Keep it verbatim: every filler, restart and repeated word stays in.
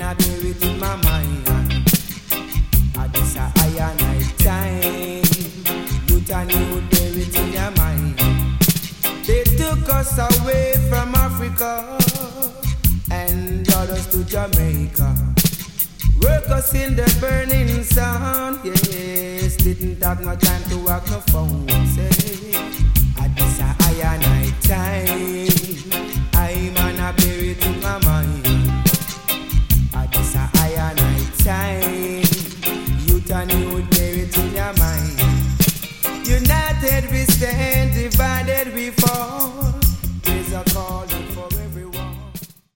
I hear it in my mind. At this a higher night time, youth and you hear it in your mind. They took us away from Africa and brought us to Jamaica. Work us in the burning sun, yes. Didn't have no time to work no phone, say. At this a higher night time,